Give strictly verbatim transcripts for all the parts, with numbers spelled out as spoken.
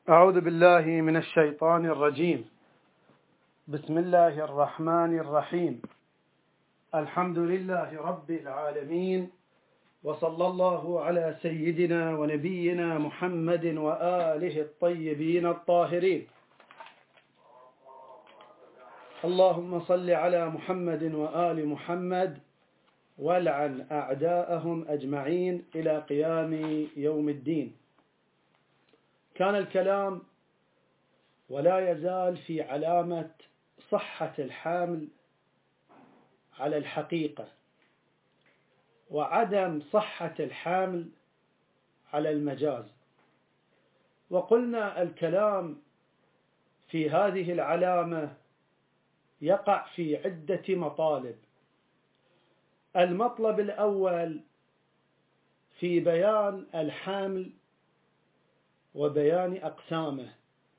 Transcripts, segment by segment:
أعوذ بالله من الشيطان الرجيم. بسم الله الرحمن الرحيم. الحمد لله رب العالمين، وصلى الله على سيدنا ونبينا محمد وآله الطيبين الطاهرين. اللهم صل على محمد وآل محمد والعن أعداءهم أجمعين إلى قيام يوم الدين. كان الكلام ولا يزال في علامة صحة الحمل على الحقيقة، وعدم صحة الحمل على المجاز. وقلنا الكلام في هذه العلامة يقع في عدة مطالب. المطلب الأول في بيان الحمل وبيان أقسامه.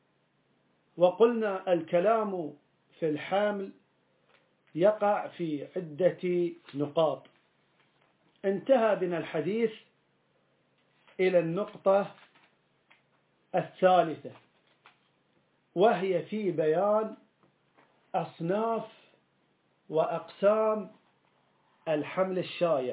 وقلنا الكلام في الحمل يقع في عدة نقاط. انتهى بنا الحديث إلى النقطة الثالثة، وهي في بيان أصناف وأقسام الحمل الشائع.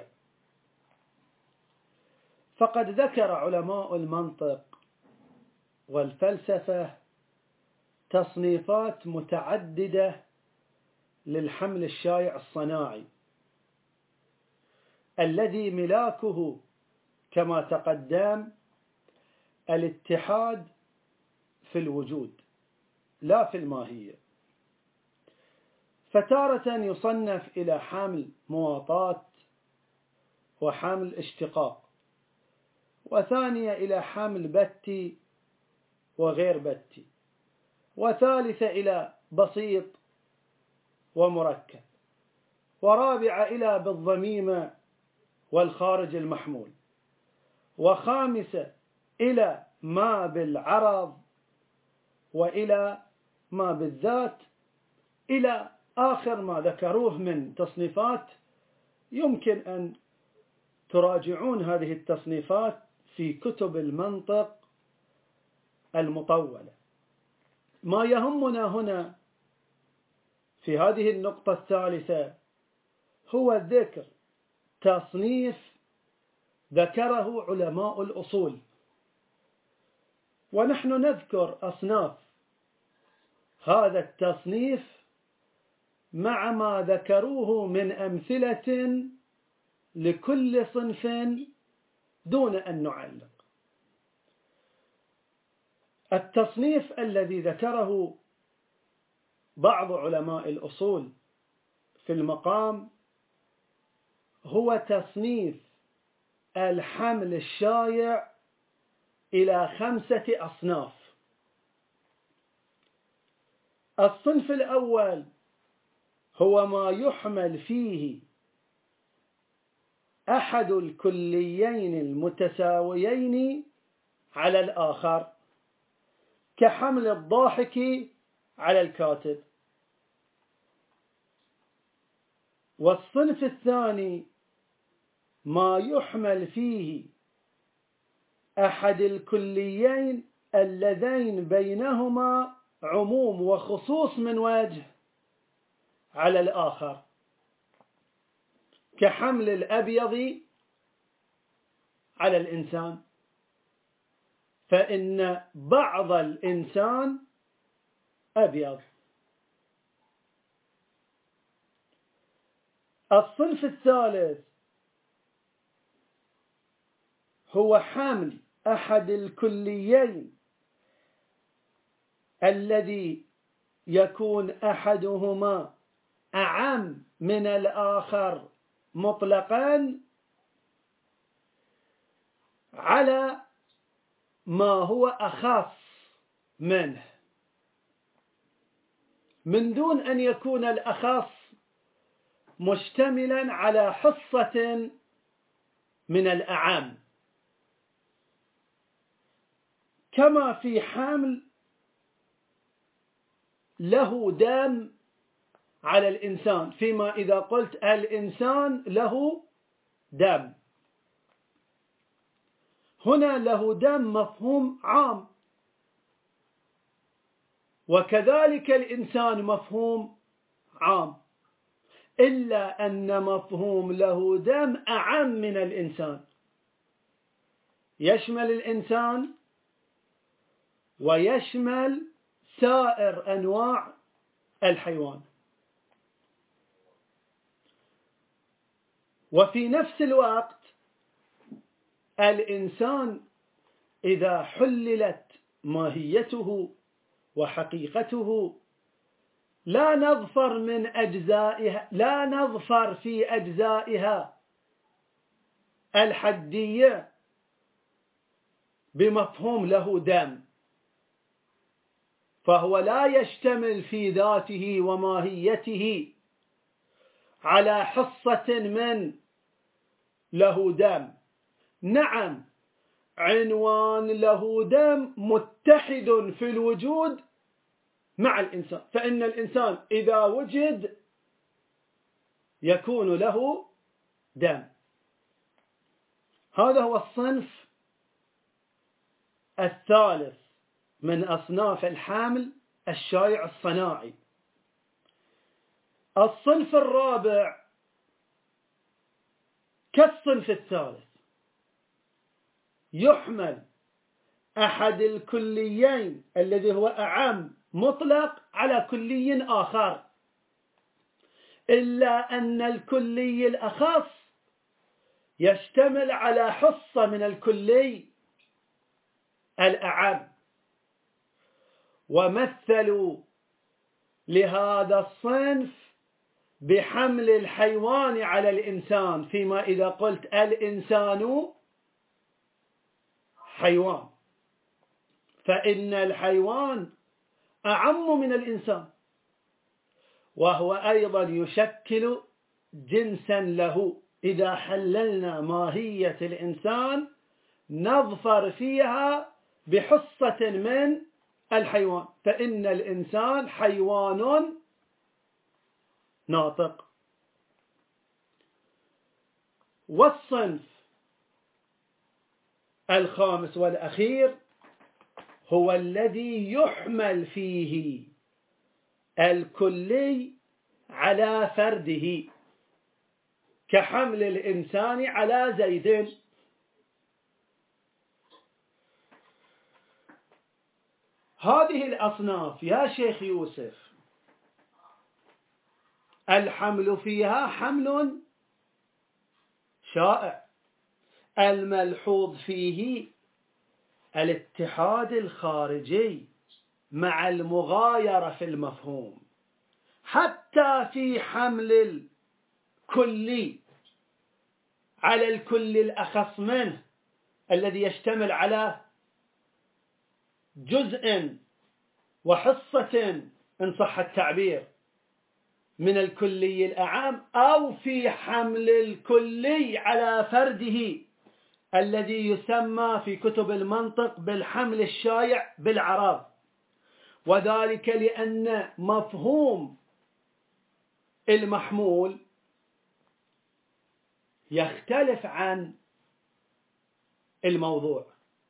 فقد ذكر علماء المنطق والفلسفة تصنيفات متعددة للحمل الشائع الصناعي، الذي ملاكه كما تقدم الاتحاد في الوجود لا في الماهية. فتارة يصنف إلى حمل مواطاة وحمل اشتقاق، وثانية إلى حمل بتي وغير بتي، وثالثة إلى بسيط ومركب، ورابعة إلى بالضميمة والخارج المحمول، وخامسة إلى ما بالعرض وإلى ما بالذات، إلى آخر ما ذكروه من تصنيفات. يمكن أن تراجعون هذه التصنيفات في كتب المنطق المطولة. ما يهمنا هنا في هذه النقطة الثالثة هو ذكر تصنيف ذكره علماء الأصول، ونحن نذكر أصناف هذا التصنيف مع ما ذكروه من أمثلة لكل صنف دون أن نعلق. التصنيف الذي ذكره بعض علماء الأصول في المقام هو تصنيف الحمل الشائع إلى خمسة أصناف. الصنف الأول هو ما يحمل فيه أحد الكليين المتساويين على الآخر، كحمل الضاحك على الكاتب. والصنف الثاني ما يحمل فيه أحد الكليين اللذين بينهما عموم وخصوص من وجه على الآخر، كحمل الأبيض على الإنسان، فإن بعض الإنسان أبيض. الصنف الثالث هو حمل أحد الكليين الذي يكون أحدهما أعم من الآخر مطلقا على ما هو أخص منه، من دون أن يكون الأخص مشتملا على حصة من الأعم، كما في حمل له دم على الإنسان. فيما إذا قلت الإنسان له دم، هنا له دم مفهوم عام، وكذلك الإنسان مفهوم عام، إلا أن مفهوم له دم أعم من الإنسان، يشمل الإنسان ويشمل سائر أنواع الحيوان. وفي نفس الوقت الإنسان إذا حللت ماهيته وحقيقته لا نظفر من أجزائها، لا نظفر في أجزائها الحدية بمفهوم له دم، فهو لا يشتمل في ذاته وماهيته على حصة من له دم. نعم، عنوان له دم متحد في الوجود مع الإنسان، فإن الإنسان إذا وجد يكون له دم. هذا هو الصنف الثالث من أصناف الحمل الشائع الصناعي. الصنف الرابع كالصنف الثالث، يحمل أحد الكليين الذي هو أعم مطلق على كلي آخر، إلا أن الكلي الأخص يشتمل على حصة من الكلي الأعم. ومثلوا لهذا الصنف بحمل الحيوان على الإنسان، فيما إذا قلت الإنسان حيوان فإن الحيوان أعم من الإنسان، وهو أيضا يشكل جنسا له. إذا حللنا ماهية الإنسان نظفر فيها بحصة من الحيوان، فإن الإنسان حيوان ناطق. والصنف الخامس والأخير هو الذي يحمل فيه الكلي على فرده، كحمل الإنسان على زيد. هذه الأصناف يا شيخ يوسف الحمل فيها حمل شائع، الملحوظ فيه الاتحاد الخارجي مع المغايرة في المفهوم، حتى في حمل الكلي على الكل الأخص منه الذي يشتمل على جزء وحصة إن صح التعبير من الكلي الأعم، أو في حمل الكلي على فرده الذي يسمى في كتب المنطق بالحمل الشائع بالعرب. وذلك لأن مفهوم المحمول يختلف عن الموضوع،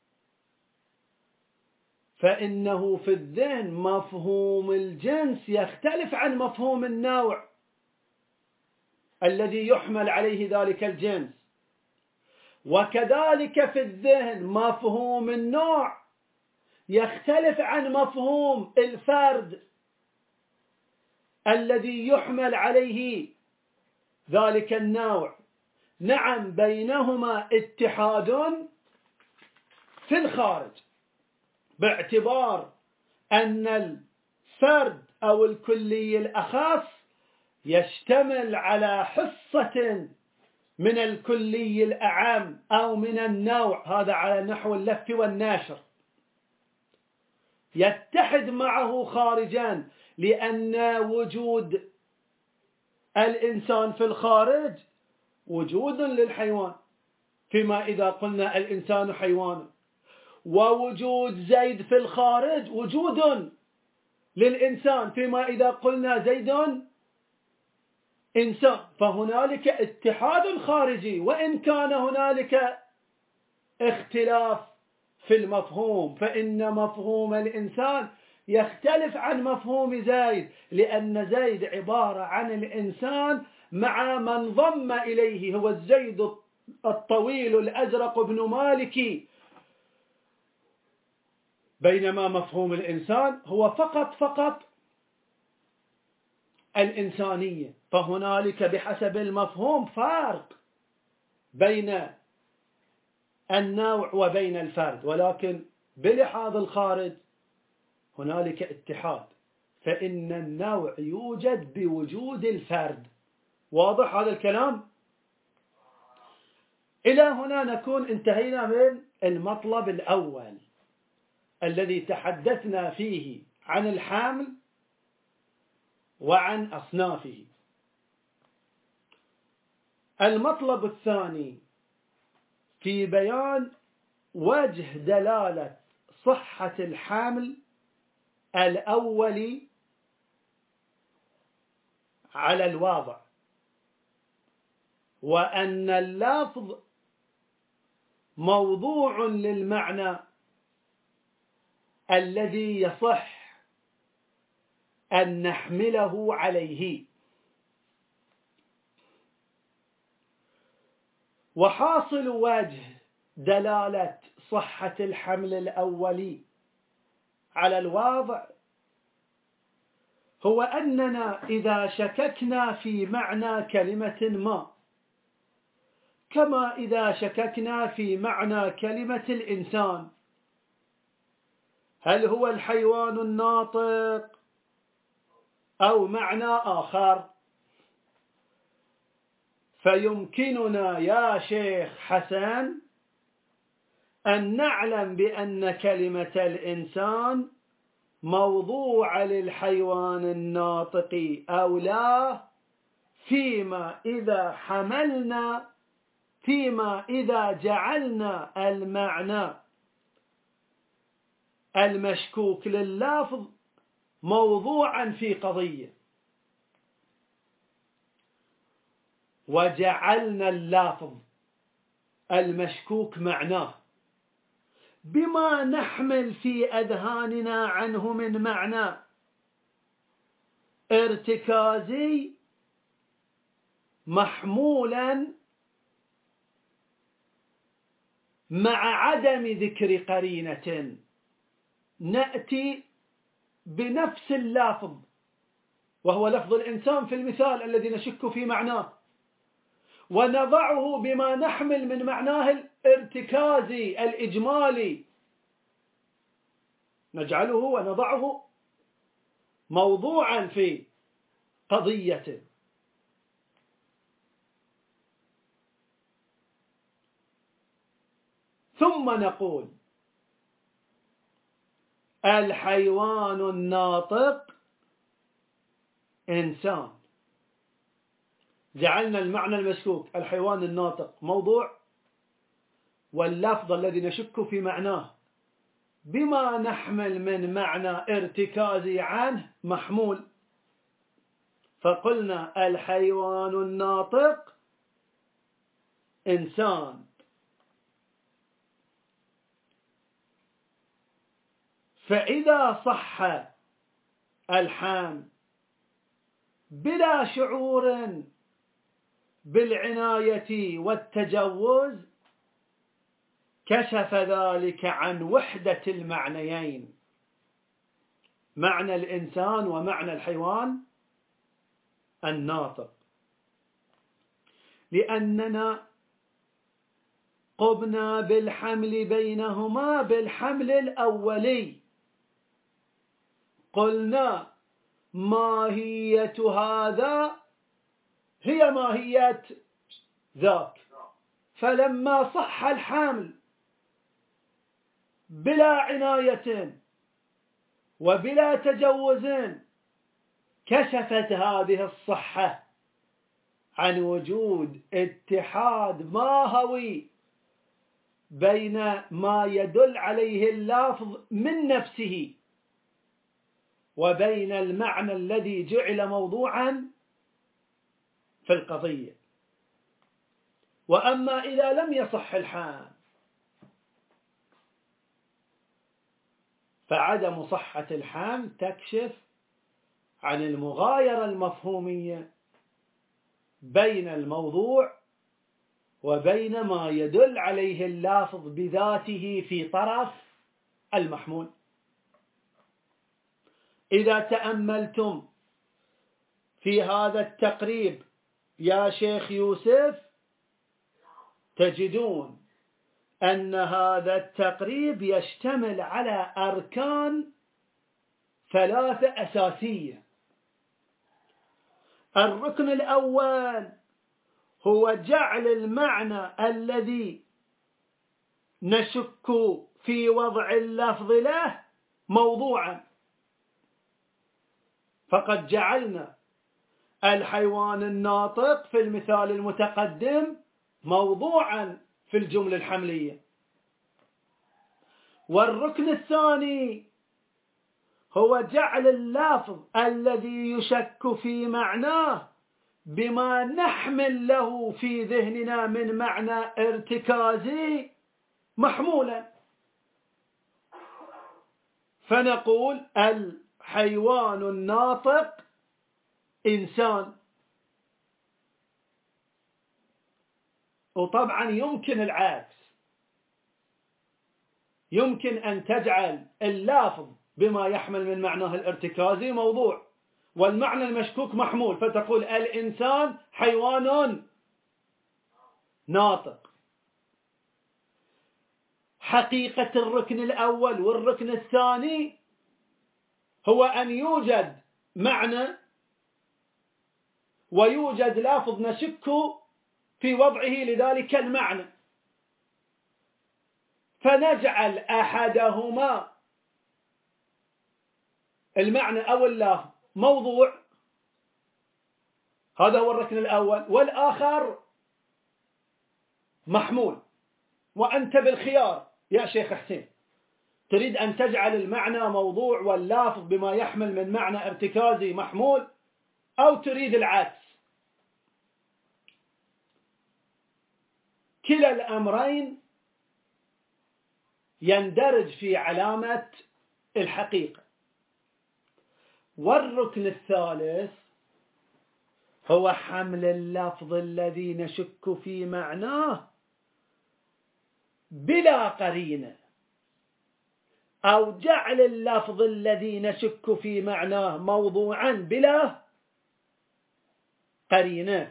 فإنه في الذهن مفهوم الجنس يختلف عن مفهوم النوع الذي يحمل عليه ذلك الجنس، وكذلك في الذهن مفهوم النوع يختلف عن مفهوم الفرد الذي يحمل عليه ذلك النوع. نعم، بينهما اتحاد في الخارج، باعتبار أن الفرد أو الكلي الأخص يشتمل على حصة من الكلي الأعم أو من النوع، هذا على نحو اللف والناشر، يتحد معه خارجان، لأن وجود الإنسان في الخارج وجود للحيوان، فيما إذا قلنا الإنسان حيوان، ووجود زيد في الخارج وجود للإنسان، فيما إذا قلنا زيد إنسان. فهنالك اتحاد خارجي، وإن كان هنالك اختلاف في المفهوم، فإن مفهوم الإنسان يختلف عن مفهوم زيد، لأن زيد عبارة عن الإنسان مع من ضم إليه، هو الزيد الطويل الأزرق بن مالك، بينما مفهوم الإنسان هو فقط فقط الإنسانية. فهنالك بحسب المفهوم فارق بين النوع وبين الفرد، ولكن بلحاظ الخارج هنالك اتحاد، فإن النوع يوجد بوجود الفرد. واضح هذا الكلام؟ إلى هنا نكون انتهينا من المطلب الأول الذي تحدثنا فيه عن الحمل وعن أصنافه. المطلب الثاني في بيان وجه دلالة صحة الحمل الأول على الواضع، وأن اللفظ موضوع للمعنى الذي يصح أن نحمله عليه. وحاصل وجه دلالة صحة الحمل الأولي على الواضع هو أننا إذا شككنا في معنى كلمة ما، كما إذا شككنا في معنى كلمة الإنسان، هل هو الحيوان الناطق أو معنى آخر، فيمكننا يا شيخ حسن أن نعلم بأن كلمة الإنسان موضوع للحيوان الناطق أو لا، فيما إذا حملنا فيما إذا جعلنا المعنى المشكوك لللفظ موضوعا في قضية، وجعلنا اللفظ المشكوك معناه بما نحمل في أذهاننا عنه من معنى ارتكازي محمولا مع عدم ذكر قرينة، نأتي بنفس اللفظ وهو لفظ الإنسان في المثال الذي نشك في معناه، ونضعه بما نحمل من معناه الارتكازي الإجمالي، نجعله ونضعه موضوعا في قضية. ثم نقول الحيوان الناطق إنسان، جعلنا المعنى المشكوك الحيوان الناطق موضوع، واللفظ الذي نشك في معناه بما نحمل من معنى ارتكازي عنه محمول، فقلنا الحيوان الناطق إنسان. فإذا صح الحمل بلا شعور بالعناية والتجوز كشف ذلك عن وحدة المعنيين، معنى الإنسان ومعنى الحيوان الناطق، لأننا قمنا بالحمل بينهما بالحمل الأولي. قلنا ماهية هذا هي ماهية ذاك، فلما صح الحمل بلا عناية وبلا تجوز كشفت هذه الصحة عن وجود اتحاد ماهوي بين ما يدل عليه اللفظ من نفسه وبين المعنى الذي جعل موضوعا في القضية. وأما إذا لم يصح الحال فعدم صحة الحمل تكشف عن المغايرة المفهومية بين الموضوع وبين ما يدل عليه اللافظ بذاته في طرف المحمول. إذا تأملتم في هذا التقريب يا شيخ يوسف تجدون أن هذا التقريب يشتمل على أركان ثلاثة أساسية. الركن الأول هو جعل المعنى الذي نشك في وضع اللفظ له موضوعا، فقد جعلنا الحيوان الناطق في المثال المتقدم موضوعا في الجملة الحملية. والركن الثاني هو جعل اللفظ الذي يشك في معناه بما نحمل له في ذهننا من معنى ارتكازي محمولا، فنقول الحيوان الناطق إنسان. وطبعا يمكن العكس، يمكن أن تجعل اللافظ بما يحمل من معناه الارتكازي موضوع والمعنى المشكوك محمول، فتقول الإنسان حيوان ناطق. حقيقة الركن الأول والركن الثاني هو أن يوجد معنى ويوجد لافظ نشك في وضعه لذلك المعنى، فنجعل أحدهما المعنى أو اللافظ موضوع، هذا هو الركن الأول، والآخر محمول. وأنت بالخيار يا شيخ حسين، تريد أن تجعل المعنى موضوع واللافظ بما يحمل من معنى ارتكازي محمول، أو تريد العكس. كلا الأمرين يندرج في علامة الحقيقة. والركن الثالث هو حمل اللفظ الذي نشك في معناه بلا قرينة، أو جعل اللفظ الذي نشك في معناه موضوعا بلا قرينة،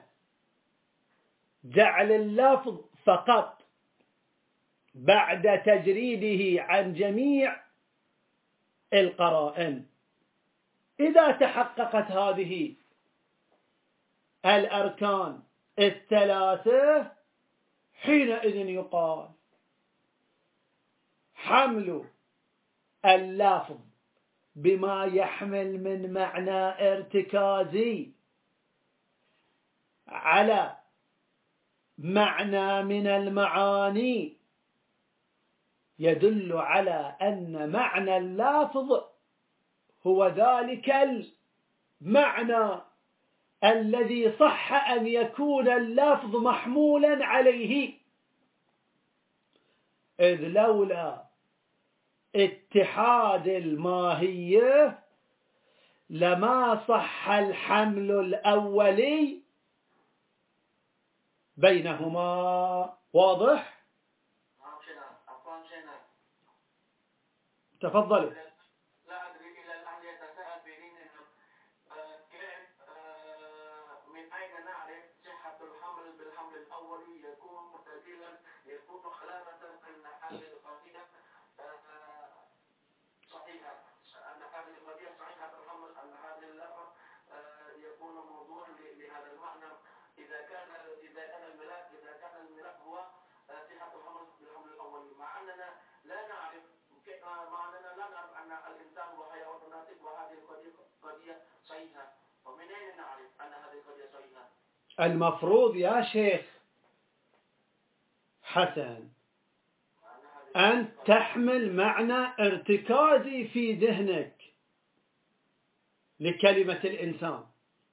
جعل اللفظ فقط بعد تجريده عن جميع القرائن. إذا تحققت هذه الأركان الثلاثة حينئذ يقال حمل اللفظ بما يحمل من معنى ارتكازي على معنى من المعاني يدل على أن معنى اللفظ هو ذلك المعنى الذي صح أن يكون اللفظ محمولا عليه، إذ لولا اتحاد الماهية لما صح الحمل الأولي بينهما. واضح؟ تفضل. لا أدري إلى الآن يتساءل بين كيف من أين نعرف صحة الحمل بالحمل الأولي يكون معتدلا، يكون علامة أن هذه القضية صحيحة، أن هذه القضية صحيحة الحمل، أن هذا اللفظ يكون موضوعا لهذا المعنى. إذا كان إذا كان الملاك إذا كان الملاك هو صحة الحمل بالحمل الأولي، مع أننا لا نعرف مع أننا لا نعرف أن الإنسان هو حيوان ناطق وهذه القضية صحيحة، ومن أين نعرف أن هذه القضية صحيحة؟ المفروض يا شيخ حسن أن تحمل معنى ارتكازي في ذهنك لكلمة الإنسان،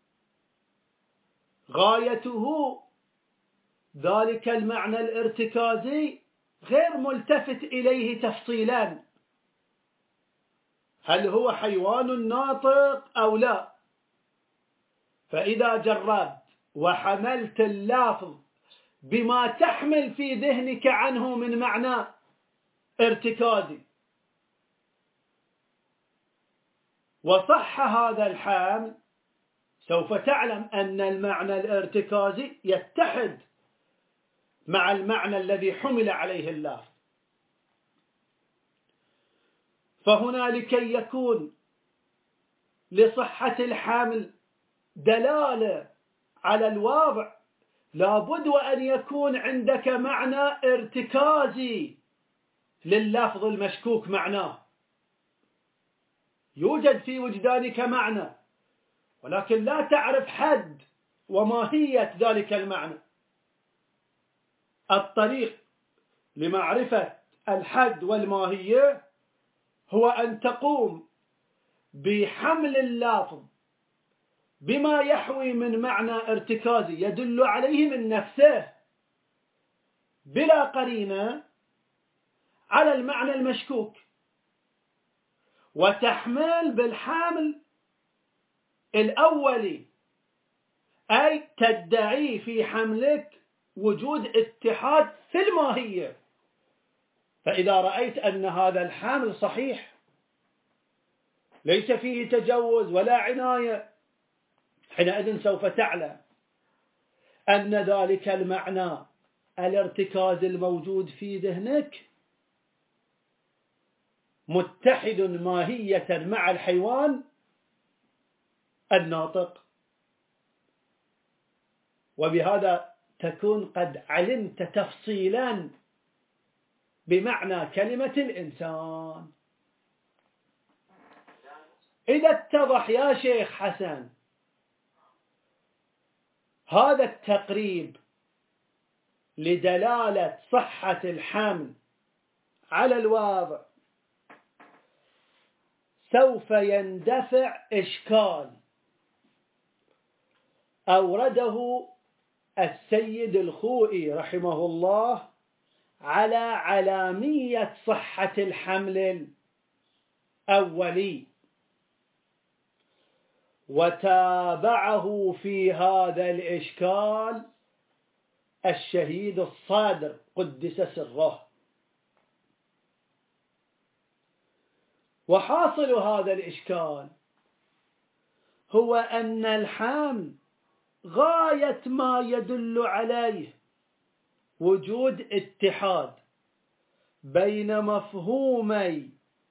غايته ذلك المعنى الارتكازي غير ملتفت إليه تفصيلا، هل هو حيوان ناطق أو لا؟ فإذا جربت وحملت اللفظ بما تحمل في ذهنك عنه من معنى ارتكازي وصح هذا الحمل، سوف تعلم أن المعنى الارتكازي يتحد مع المعنى الذي حمل عليه اللفظ. فهنا لكي يكون لصحة الحمل دلالة على الواضع لابد وأن يكون عندك معنى ارتكازي لللفظ المشكوك معناه. يوجد في وجدانك معنى ولكن لا تعرف حد وماهية ذلك المعنى. الطريق لمعرفة الحد والماهية هو أن تقوم بحمل اللفظ بما يحوي من معنى ارتكازي يدل عليه من نفسه بلا قرينة على المعنى المشكوك، وتحمل بالحامل الأولي، أي تدعي في حملك وجود اتحاد في الماهية. فإذا رأيت أن هذا الحامل صحيح ليس فيه تجوز ولا عناية، حينئذ سوف تعلم أن ذلك المعنى الارتكاز الموجود في ذهنك متحد ماهية مع الحيوان الناطق، وبهذا تكون قد علمت تفصيلا بمعنى كلمة الإنسان. إذا اتضح يا شيخ حسن هذا التقريب لدلالة صحة الحمل على الواضع، سوف يندفع إشكال أورده السيد الخوئي رحمه الله على علامية صحة الحمل الأولي، وتابعه في هذا الإشكال الشهيد الصادر قدس سره. وحاصل هذا الإشكال هو أن الحمل غاية ما يدل عليه وجود اتحاد بين مفهومي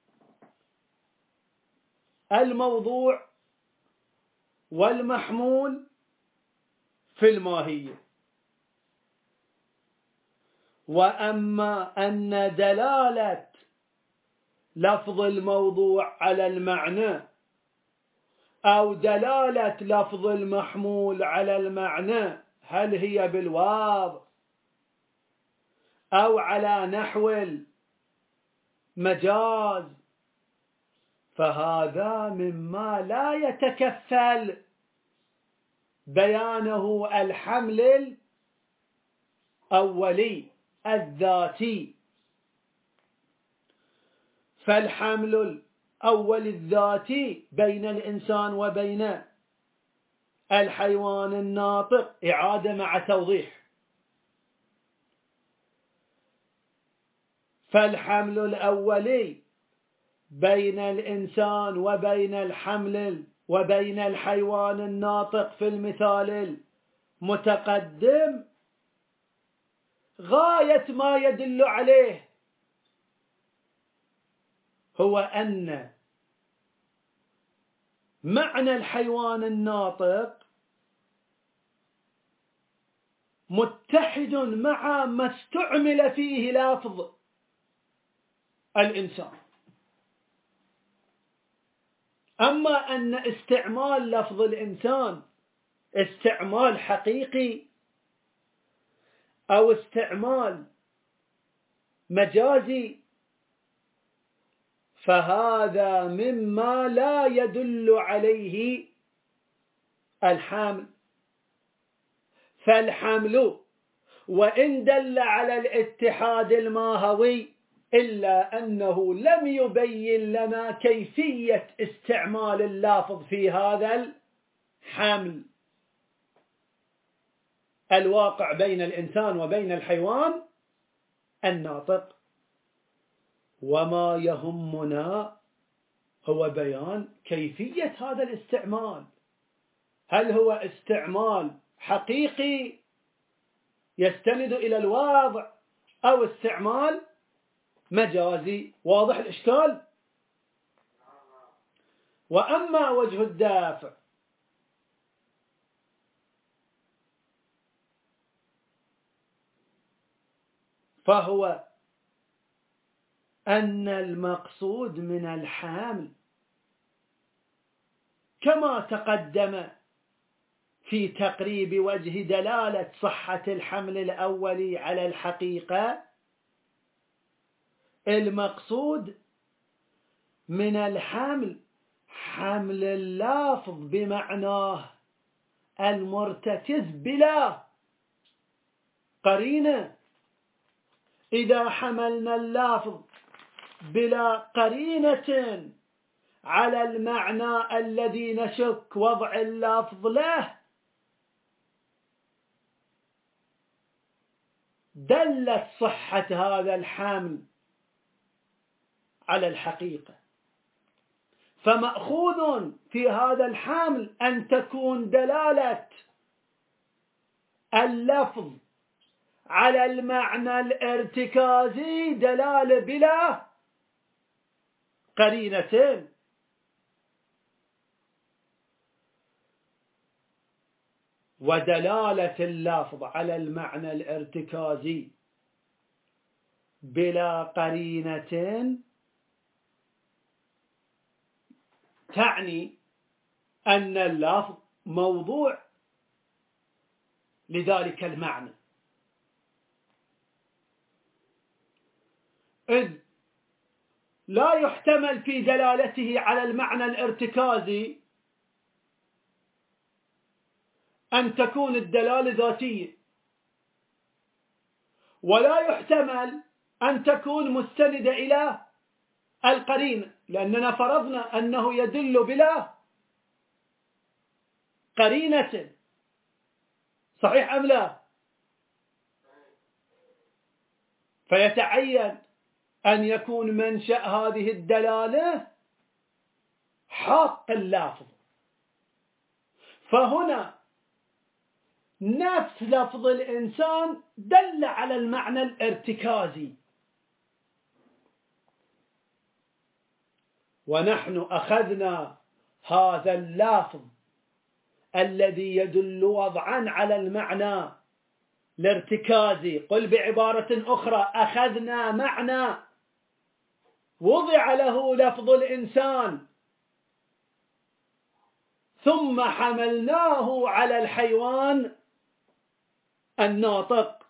الموضوع والمحمول في الماهية. وأما أن دلالة لفظ الموضوع على المعنى أو دلالة لفظ المحمول على المعنى هل هي بالواو أو على نحو المجاز، فهذا مما لا يتكفل بيانه الحمل الأولي الذاتي. فالحمل الأول الذاتي بين الإنسان وبين الحيوان الناطق إعادة مع توضيح. فالحمل الأولي بين الإنسان وبين الحمل وبين الحيوان الناطق في المثال المتقدم غاية ما يدل عليه هو أن معنى الحيوان الناطق متحد مع ما استعمل فيه لفظ الإنسان. أما أن استعمال لفظ الإنسان استعمال حقيقي أو استعمال مجازي فهذا مما لا يدل عليه الحمل. فالحمل وإن دل على الاتحاد الماهوي إلا أنه لم يبين لنا كيفية استعمال اللافظ في هذا الحمل الواقع بين الإنسان وبين الحيوان الناطق. وما يهمنا هو بيان كيفية هذا الاستعمال، هل هو استعمال حقيقي يستند إلى الواضع أو استعمال مجازي؟ واضح الإشكال؟ وأما وجه الدافع فهو أن المقصود من الحمل كما تقدم في تقريب وجه دلالة صحة الحمل الأولي على الحقيقة، المقصود من الحمل حمل اللافظ بمعناه المرتكز بلا قرينة. إذا حملنا اللافظ بلا قرينة على المعنى الذي نشك وضع اللفظ له دلت صحة هذا الحمل على الحقيقة. فمأخوذ في هذا الحمل أن تكون دلالة اللفظ على المعنى الارتكازي دلالة بلا قرينة. ودلالة اللفظ على المعنى الارتكازي بلا قرينة تعني أن اللفظ موضوع لذلك المعنى، إذ لا يحتمل في دلالته على المعنى الارتكازي أن تكون الدلالة ذاتية، ولا يحتمل أن تكون مستندة إلى القرينة، لأننا فرضنا أنه يدل بلا قرينة. صحيح أم لا؟ فيتعين أن يكون منشأ هذه الدلالة حق اللافظ. فهنا نفس لفظ الإنسان دل على المعنى الارتكازي، ونحن أخذنا هذا اللفظ الذي يدل وضعا على المعنى الارتكازي. قل بعبارة أخرى، أخذنا معنى وضع له لفظ الإنسان ثم حملناه على الحيوان الناطق،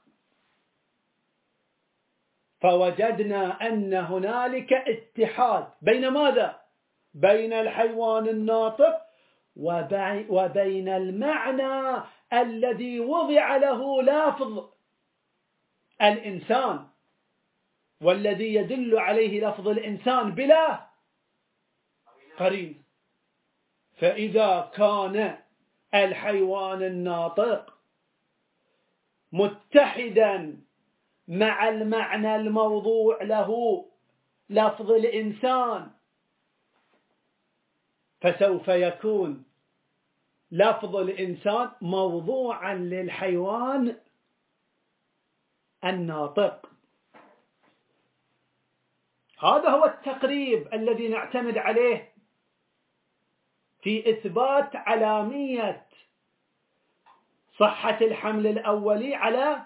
فوجدنا أن هنالك اتحاد بين ماذا؟ بين الحيوان الناطق وبين المعنى الذي وضع له لفظ الإنسان، والذي يدل عليه لفظ الإنسان بلا قرين. فإذا كان الحيوان الناطق متحدا مع المعنى الموضوع له لفظ الإنسان، فسوف يكون لفظ الإنسان موضوعا للحيوان الناطق. هذا هو التقريب الذي نعتمد عليه في إثبات علامية صحة الحمل الأولي على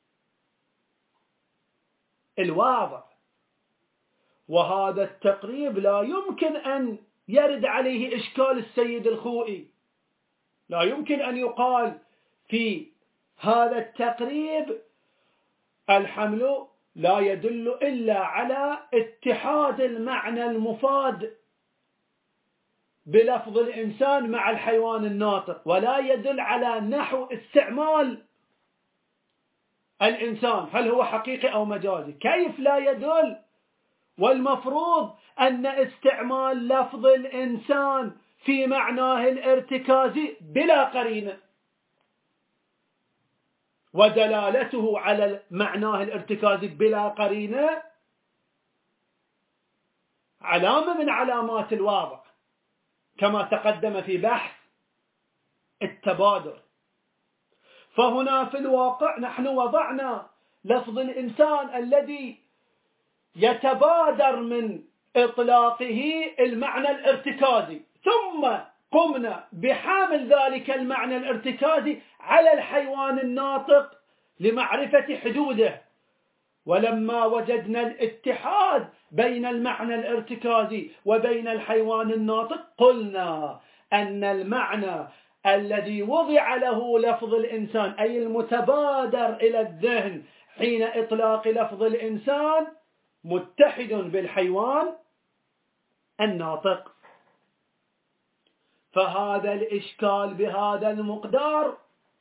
الواضع. وهذا التقريب لا يمكن أن يرد عليه إشكال السيد الخوئي، لا يمكن أن يقال في هذا التقريب الحمل لا يدل إلا على اتحاد المعنى المفاد بلفظ الإنسان مع الحيوان الناطق، ولا يدل على نحو استعمال الإنسان هل هو حقيقي أو مجازي. كيف لا يدل؟ والمفروض أن استعمال لفظ الإنسان في معناه الارتكازي بلا قرينة، ودلالته على معناه الارتكازي بلا قرينة علامة من علامات الواضع، كما تقدم في بحث التبادر. فهنا في الواقع نحن وضعنا لفظ الإنسان الذي يتبادر من إطلاقه المعنى الارتكازي، ثم قمنا بحامل ذلك المعنى الارتكازي على الحيوان الناطق لمعرفة حدوده. ولما وجدنا الاتحاد بين المعنى الارتكازي وبين الحيوان الناطق، قلنا أن المعنى الذي وضع له لفظ الإنسان، أي المتبادر إلى الذهن حين إطلاق لفظ الإنسان، متحد بالحيوان الناطق. فهذا الإشكال بهذا المقدار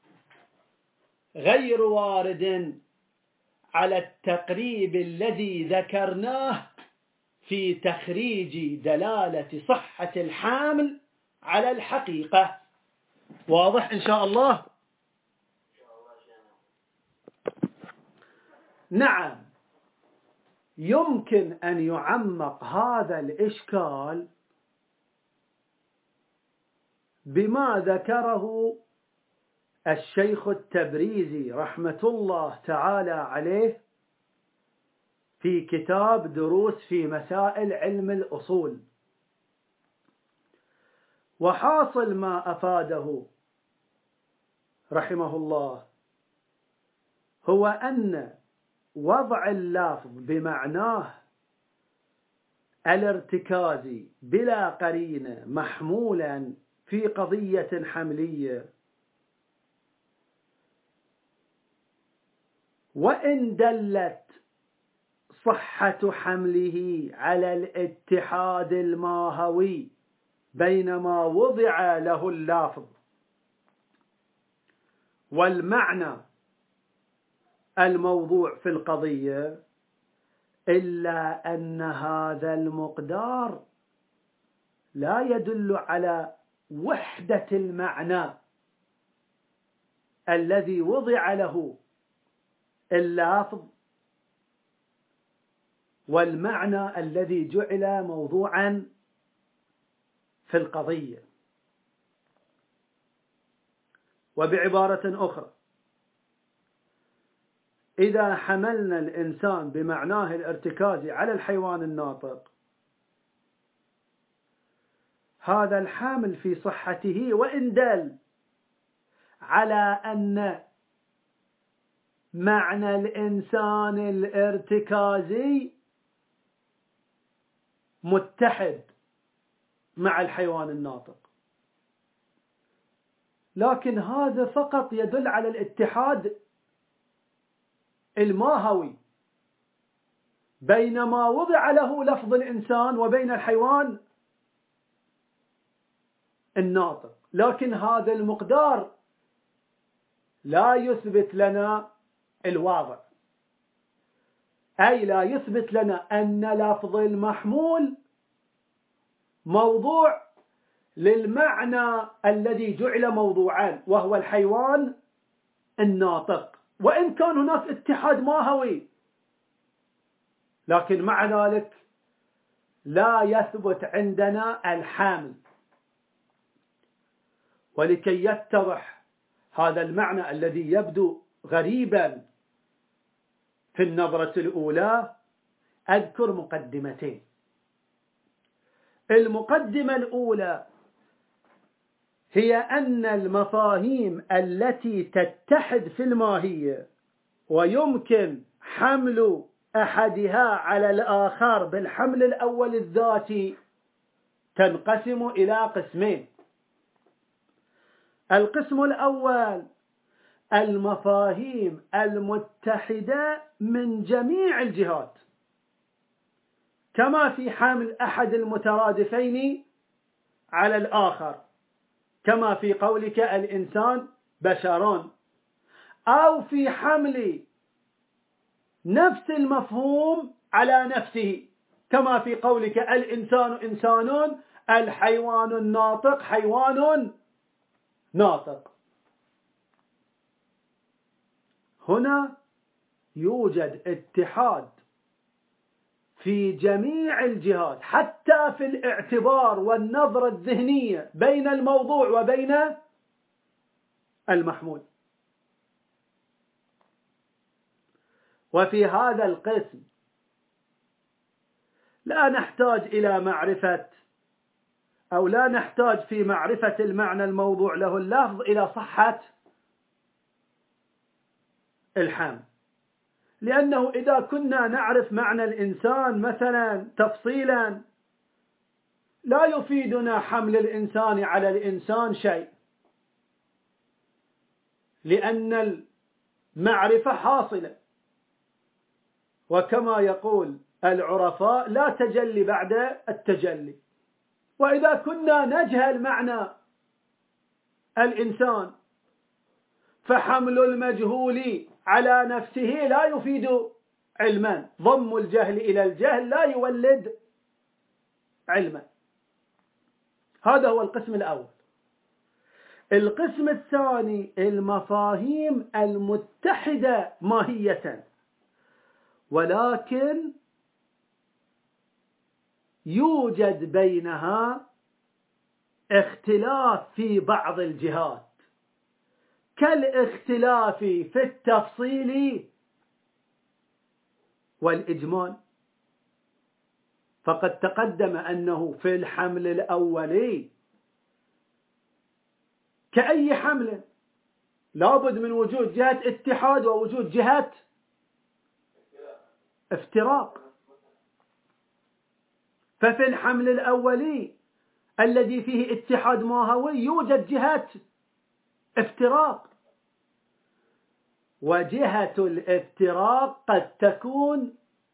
غير وارد على التقريب الذي ذكرناه في تخريج دلالة صحة الحامل على الحقيقة. واضح إن شاء الله؟ نعم، يمكن أن يعمق هذا الإشكال بما ذكره الشيخ التبريزي رحمة الله تعالى عليه في كتاب دروس في مسائل علم الأصول. وحاصل ما أفاده رحمه الله هو أن وضع اللفظ بمعناه الارتكازي بلا قرينة محمولا في قضية حملية، وإن دلت صحة حمله على الاتحاد الماهوي بينما وضع له اللفظ والمعنى الموضوع في القضية، إلا أن هذا المقدار لا يدل على وحدة المعنى الذي وضع له اللفظ والمعنى الذي جعل موضوعا في القضية. وبعبارة أخرى، إذا حملنا الإنسان بمعناه الارتكازي على الحيوان الناطق، هذا الحامل في صحته وإن دل على أن معنى الإنسان الارتكازي متحد مع الحيوان الناطق، لكن هذا فقط يدل على الاتحاد الماهوي بين ما وضع له لفظ الإنسان وبين الحيوان الناطق، لكن هذا المقدار لا يثبت لنا الواضع، أي لا يثبت لنا أن لفظ المحمول موضوع للمعنى الذي جعل موضوعا وهو الحيوان الناطق، وإن كان هناك اتحاد ماهوي، لكن مع ذلك لا يثبت عندنا الحامل. ولكي يتضح هذا المعنى الذي يبدو غريبا في النظرة الأولى، أذكر مقدمتين. المقدمة الأولى هي أن المفاهيم التي تتحد في الماهية ويمكن حمل أحدها على الآخر بالحمل الأول الذاتي تنقسم إلى قسمين. القسم الأول المفاهيم المتحدة من جميع الجهات، كما في حمل أحد المترادفين على الآخر، كما في قولك الإنسان بشران، أو في حمل نفس المفهوم على نفسه، كما في قولك الإنسان إنسان، الحيوان الناطق حيوان ناطق. هنا يوجد اتحاد في جميع الجهات، حتى في الاعتبار والنظرة الذهنية بين الموضوع وبين المحمول. وفي هذا القسم لا نحتاج إلى معرفة أو لا نحتاج في معرفة المعنى الموضوع له اللفظ إلى صحة الحمل، لأنه إذا كنا نعرف معنى الإنسان مثلا تفصيلا لا يفيدنا حمل الإنسان على الإنسان شيء، لأن المعرفة حاصلة، وكما يقول العرفاء لا تجلي بعد التجلي. وإذا كنا نجهل معنى الإنسان فحمل المجهول على نفسه لا يفيد علما، ضم الجهل إلى الجهل لا يولد علما. هذا هو القسم الأول. القسم الثاني المفاهيم المتحدة ماهية، ولكن يوجد بينها اختلاف في بعض الجهات، كالاختلاف في التفصيل والإجمال. فقد تقدم أنه في الحمل الأولي كأي حمل لابد من وجود جهة اتحاد ووجود جهة افتراق. ففي الحمل الأولي الذي فيه اتحاد ماهوي يوجد جهة افتراق، وجهة الافتراق قد تكون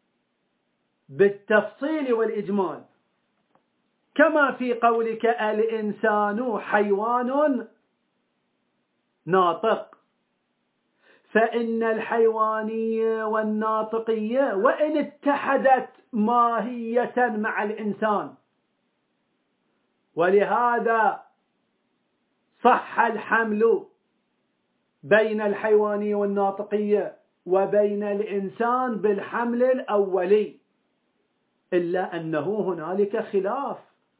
بالتفصيل والإجمال، كما في قولك الإنسان حيوان ناطق، فإن الحيوانية والناطقية وإن اتحدت ماهية مع الإنسان، ولهذا صح الحمل بين الحيوانية والناطقية وبين الإنسان بالحمل الأولي، إلا أنه هنالك خلاف.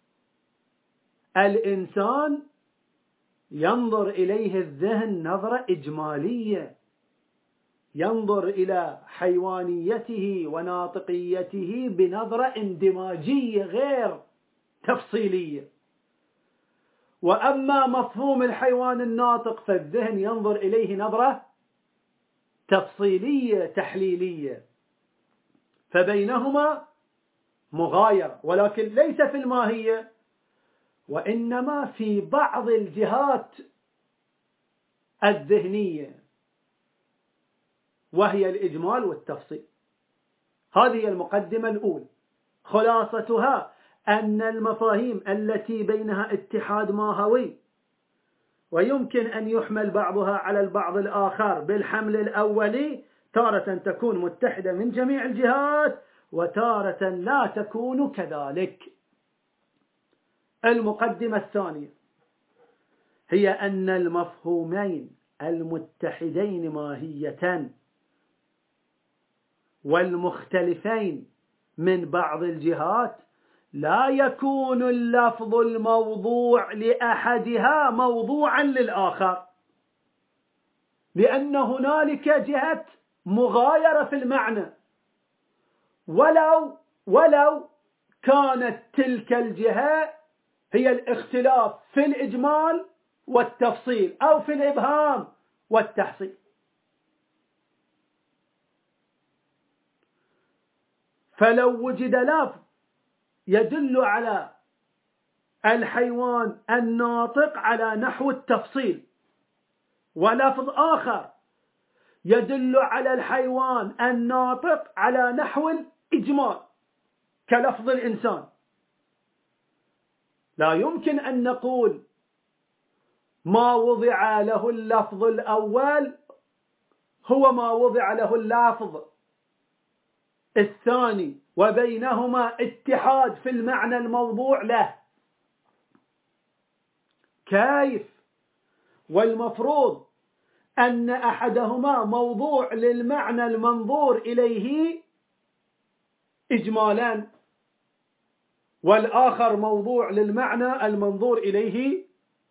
الإنسان ينظر إليه الذهن نظرة إجمالية، ينظر إلى حيوانيته وناطقيته بنظرة اندماجية غير تفصيلية. وأما مفهوم الحيوان الناطق فالذهن ينظر إليه نظرة تفصيلية تحليلية، فبينهما مغايرة، ولكن ليس في الماهية، وإنما في بعض الجهات الذهنية، وهي الإجمال والتفصيل. هذه المقدمة الأولى. خلاصتها أن المفاهيم التي بينها اتحاد ماهوي ويمكن أن يحمل بعضها على البعض الآخر بالحمل الأولي، تارة تكون متحدة من جميع الجهات وتارة لا تكون كذلك. المقدمة الثانية هي أن المفهومين المتحدين ماهية والمختلفين من بعض الجهات لا يكون اللفظ الموضوع لأحدها موضوعا للآخر، لأن هنالك جهة مغايرة في المعنى، ولو ولو كانت تلك الجهة هي الاختلاف في الإجمال والتفصيل أو في الإبهام والتحصيل. فلو وجد لفظ يدل على الحيوان الناطق على نحو التفصيل، ولفظ آخر يدل على الحيوان الناطق على نحو الإجمال كلفظ الإنسان، لا يمكن أن نقول ما وضع له اللفظ الأول هو ما وضع له اللفظ الثاني وبينهما اتحاد في المعنى الموضوع له. كيف؟ والمفروض أن أحدهما موضوع للمعنى المنظور إليه إجمالا، والآخر موضوع للمعنى المنظور إليه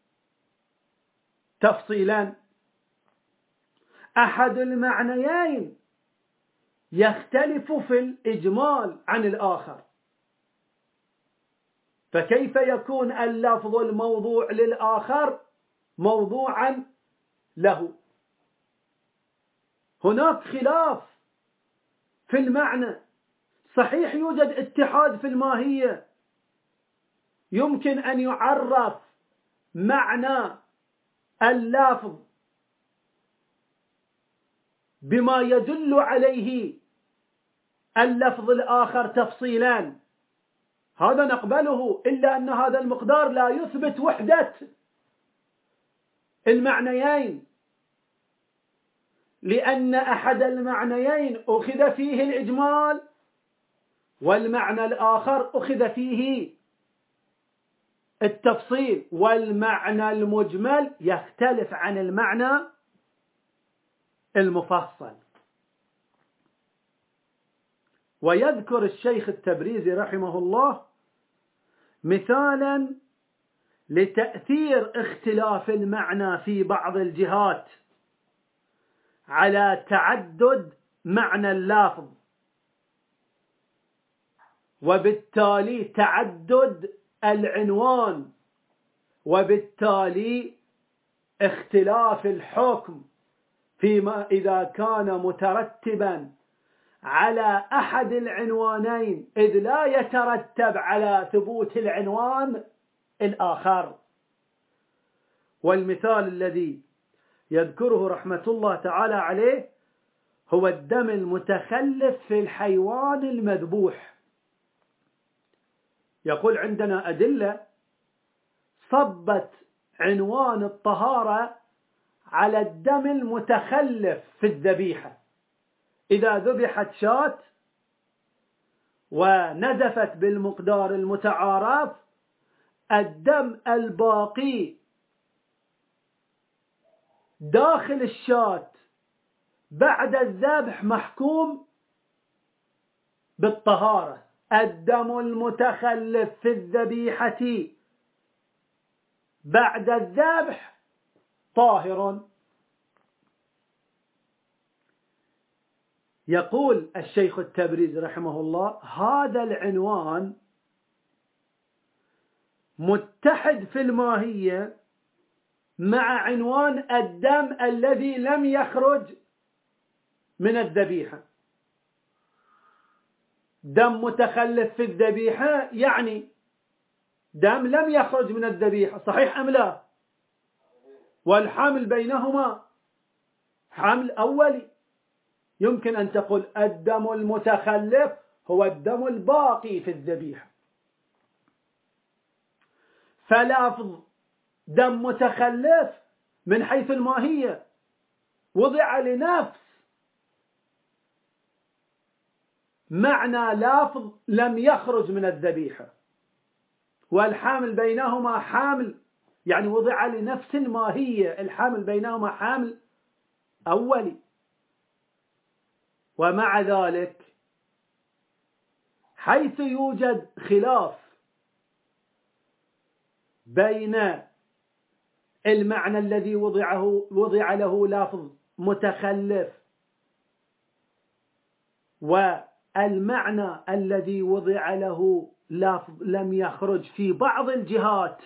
تفصيلا. أحد المعنيين يختلف في الإجمال عن الآخر، فكيف يكون اللفظ الموضوع للآخر موضوعا له؟ هناك خلاف في المعنى. صحيح يوجد اتحاد في الماهية، يمكن أن يعرف معنى اللفظ بما يدل عليه اللفظ الآخر تفصيلا، هذا نقبله، إلا أن هذا المقدار لا يثبت وحدة المعنيين، لأن أحد المعنيين أخذ فيه الإجمال والمعنى الآخر أخذ فيه التفصيل، والمعنى المجمل يختلف عن المعنى المفصل. ويذكر الشيخ التبريزي رحمه الله مثالا لتأثير اختلاف المعنى في بعض الجهات على تعدد معنى اللفظ، وبالتالي تعدد العنوان، وبالتالي اختلاف الحكم فيما إذا كان مترتبا على أحد العنوانين، إذ لا يترتب على ثبوت العنوان الآخر. والمثال الذي يذكره رحمة الله تعالى عليه هو الدم المتخلف في الحيوان المذبوح. يقول عندنا أدلة صبت عنوان الطهارة على الدم المتخلف في الذبيحة. إذا ذبحت شاة ونزفت بالمقدار المتعارف، الدم الباقي داخل الشاة بعد الذبح محكوم بالطهارة. الدم المتخلف في الذبيحة بعد الذبح طاهر. يقول الشيخ التبريزي رحمه الله هذا العنوان متحد في الماهية مع عنوان الدم الذي لم يخرج من الذبيحة. دم متخلف في الذبيحة يعني دم لم يخرج من الذبيحة، صحيح أم لا؟ والحمل بينهما حمل أولي. يمكن أن تقول الدم المتخلف هو الدم الباقي في الذبيحة. فلفظ دم متخلف من حيث الماهية وضع لنفس معنى لفظ لم يخرج من الذبيحة، والحامل بينهما حامل يعني وضع لنفس الماهية، الحامل بينهما حامل أولي. ومع ذلك حيث يوجد خلاف بين المعنى الذي وضعه وضع له لفظ متخلف والمعنى الذي وضع له لفظ لم يخرج في بعض الجهات،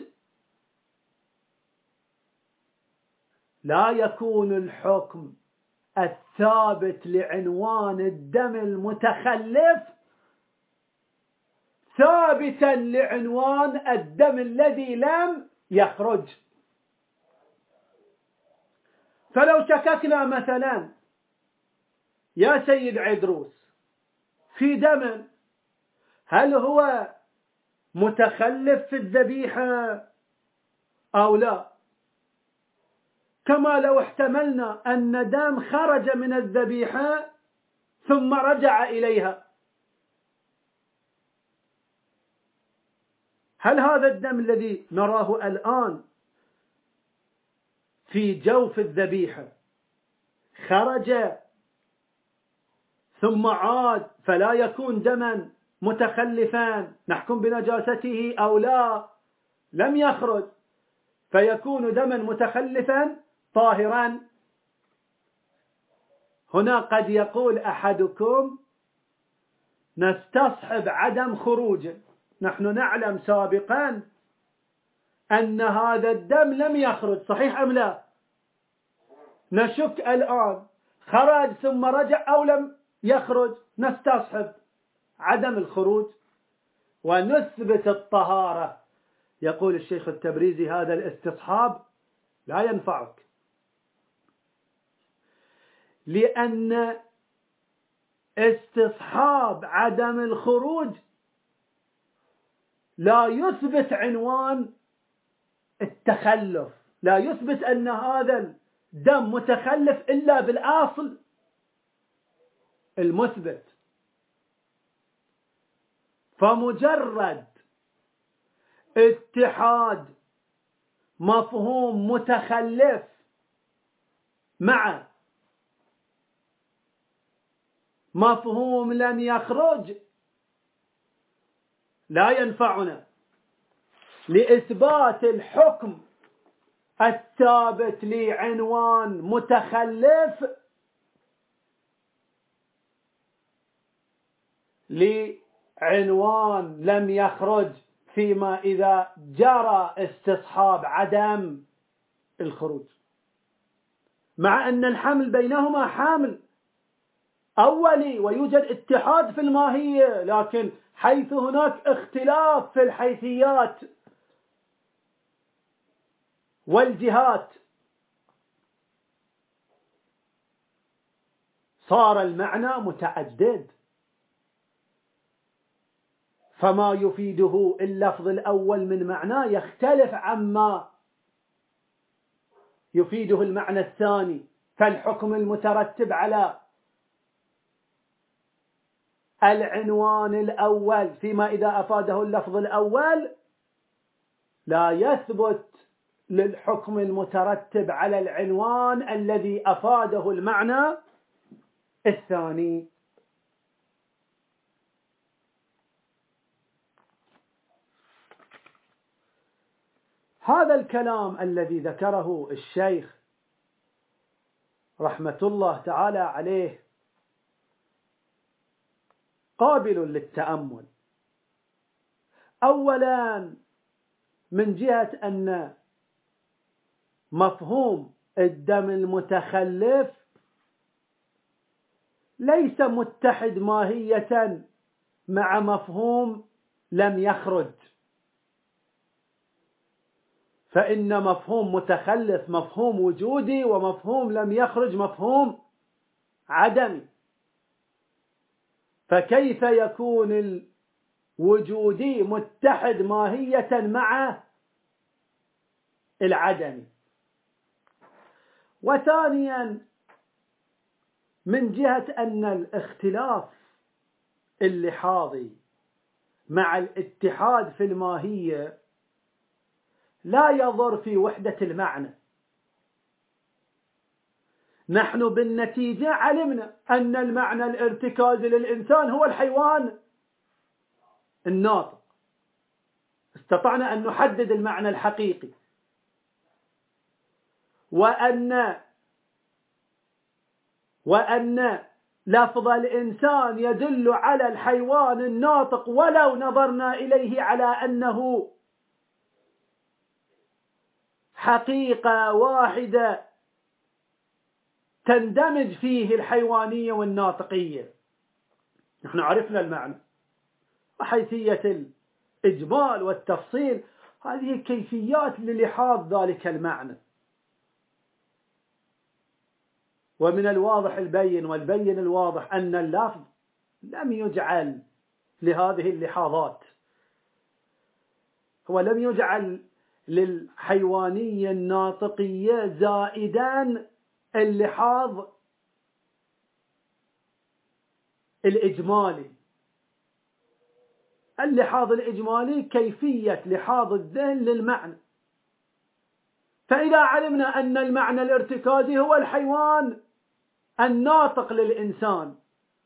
لا يكون الحكم الثابت لعنوان الدم المتخلف ثابتا لعنوان الدم الذي لم يخرج. فلو شككنا مثلا يا سيد عدروس في دم، هل هو متخلف في الذبيحة أو لا؟ كما لو احتملنا أن دم خرج من الذبيحة ثم رجع إليها، هل هذا الدم الذي نراه الآن في جوف الذبيحة خرج ثم عاد فلا يكون دما متخلفا نحكم بنجاسته أو لا؟ لم يخرج فيكون دما متخلفا طاهرا. هنا قد يقول أحدكم نستصحب عدم خروجه، نحن نعلم سابقا أن هذا الدم لم يخرج، صحيح أم لا؟ نشك الآن خرج ثم رجع أو لم يخرج، نستصحب عدم الخروج ونثبت الطهارة. يقول الشيخ التبريزي هذا الاستصحاب لا ينفعك، لأن استصحاب عدم الخروج لا يثبت عنوان التخلف، لا يثبت أن هذا الدم متخلف إلا بالأصل المثبت. فمجرد اتحاد مفهوم متخلف مع مفهوم لم يخرج لا ينفعنا لإثبات الحكم الثابت لعنوان متخلف لعنوان لم يخرج فيما إذا جرى استصحاب عدم الخروج، مع أن الحمل بينهما حامل أولي ويوجد اتحاد في الماهية، لكن حيث هناك اختلاف في الحيثيات والجهات صار المعنى متعدد. فما يفيده اللفظ الأول من معنى يختلف عما يفيده المعنى الثاني، فالحكم المترتب على العنوان الأول فيما إذا أفاده اللفظ الأول لا يثبت للحكم المترتب على العنوان الذي أفاده المعنى الثاني. هذا الكلام الذي ذكره الشيخ رحمة الله تعالى عليه قابل للتأمل. أولا من جهة أن مفهوم الدم المتخلف ليس متحد ماهية مع مفهوم لم يخرج، فإن مفهوم متخلف مفهوم وجودي ومفهوم لم يخرج مفهوم عدمي، فكيف يكون الوجودي متحد ماهية مع العدمي؟ وثانيا من جهة أن الاختلاف اللحاظي مع الاتحاد في الماهية لا يضر في وحدة المعنى. نحن بالنتيجة علمنا أن المعنى الارتكازي للإنسان هو الحيوان الناطق، استطعنا أن نحدد المعنى الحقيقي، وأن وأن لفظ الإنسان يدل على الحيوان الناطق ولو نظرنا إليه على أنه حقيقة واحدة تندمج فيه الحيوانية والناطقية. نحن عرفنا المعنى وحيثية الإجمال والتفصيل، هذه كيفيات للحاظ ذلك المعنى. ومن الواضح البين والبين الواضح أن اللفظ لم يجعل لهذه اللحاظات، هو لم يجعل للحيوانية الناطقية زائدان اللحاظ الإجمالي، اللحاظ الإجمالي كيفية لحاظ الذهن للمعنى. فإذا علمنا أن المعنى الارتكازي هو الحيوان الناطق للإنسان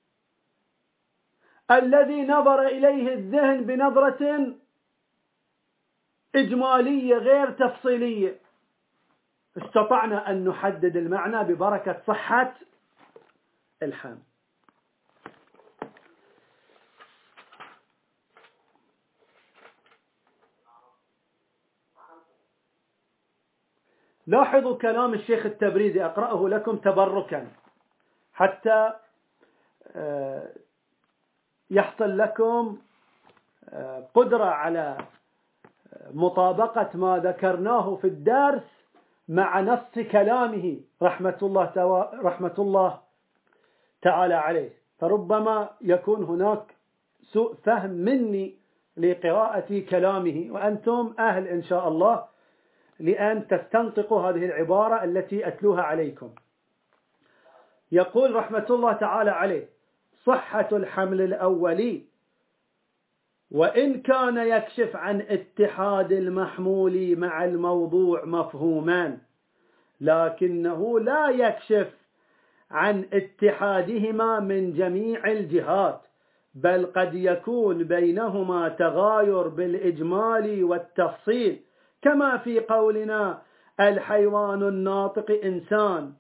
الذي نظر إليه الذهن بنظرة إجمالية غير تفصيلية، استطعنا أن نحدد المعنى ببركة صحة الحمل. لاحظوا كلام الشيخ التبريزي، أقرأه لكم تبركا حتى يحصل لكم قدرة على مطابقة ما ذكرناه في الدرس مع نص كلامه رحمة الله رحمة الله تعالى عليه. فربما يكون هناك سوء فهم مني لقراءة كلامه، وأنتم أهل إن شاء الله لأن تستنطقوا هذه العبارة التي أتلوها عليكم. يقول رحمة الله تعالى عليه: صحة الحمل الأولي وإن كان يكشف عن اتحاد المحمول مع الموضوع مفهومان، لكنه لا يكشف عن اتحادهما من جميع الجهات، بل قد يكون بينهما تغاير بالإجمال والتفصيل، كما في قولنا الحيوان الناطق إنسان.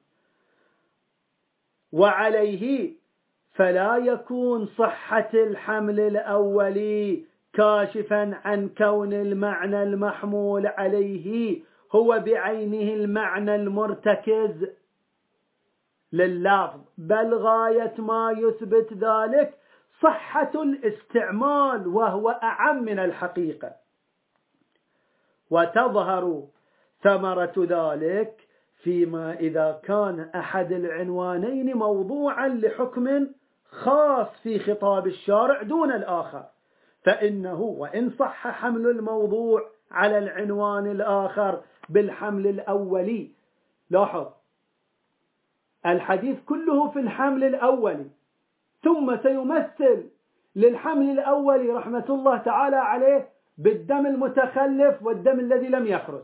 وعليه فلا يكون صحة الحمل الأولي كاشفا عن كون المعنى المحمول عليه هو بعينه المعنى المرتكز لللفظ، بل غاية ما يثبت ذلك صحة الاستعمال، وهو أعم من الحقيقة. وتظهر ثمرة ذلك فيما إذا كان أحد العنوانين موضوعا لحكم خاص في خطاب الشارع دون الآخر، فإنه وإن صح حمل الموضوع على العنوان الآخر بالحمل الأولي، لاحظ الحديث كله في الحمل الأولي، ثم سيمثل للحمل الأولي رحمة الله تعالى عليه بالدم المتخلف والدم الذي لم يخرج،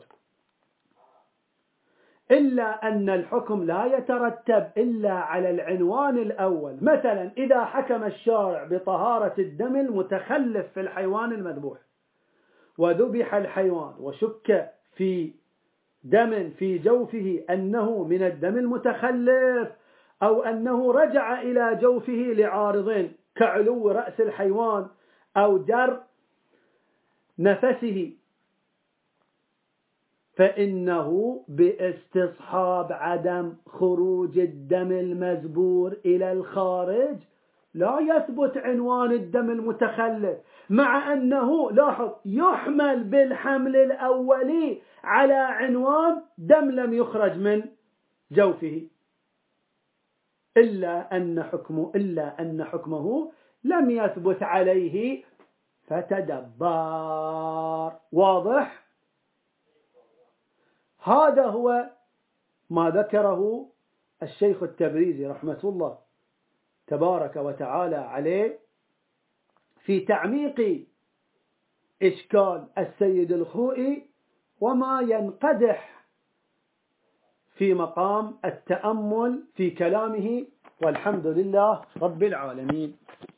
إلا أن الحكم لا يترتب إلا على العنوان الأول. مثلا إذا حكم الشارع بطهارة الدم المتخلف في الحيوان المذبوح، وذبح الحيوان وشك في دم في جوفه أنه من الدم المتخلف، أو أنه رجع إلى جوفه لعارض كعلو رأس الحيوان أو جر نفسه، فإنه باستصحاب عدم خروج الدم المزبور إلى الخارج لا يثبت عنوان الدم المتخلف، مع أنه لاحظ يحمل بالحمل الأولي على عنوان دم لم يخرج من جوفه، إلا أن حكمه إلا أن حكمه لم يثبت عليه فتدبر. واضح؟ هذا هو ما ذكره الشيخ التبريزي رحمة الله تبارك وتعالى عليه في تعميق إشكال السيد الخوئي، وما ينقدح في مقام التأمل في كلامه، والحمد لله رب العالمين.